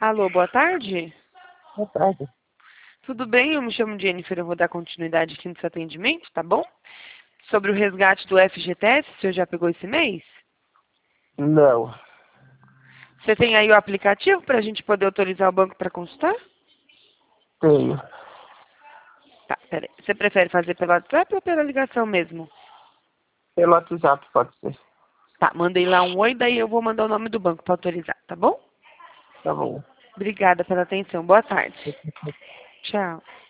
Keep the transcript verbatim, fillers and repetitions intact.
Alô, boa tarde. Boa tarde. Tudo bem? Eu me chamo Jennifer, eu vou dar continuidade aqui no seu atendimento, tá bom? Sobre o resgate do F G T S, o senhor já pegou esse mês? Não. Você tem aí o aplicativo para a gente poder autorizar o banco para consultar? Tenho. Tá, peraí. Você prefere fazer pelo WhatsApp ou pela ligação mesmo? Pelo WhatsApp pode ser. Tá, mandei lá um oi, daí eu vou mandar o nome do banco para autorizar, tá bom? Tá bom. Obrigada pela atenção. Boa tarde. Tchau.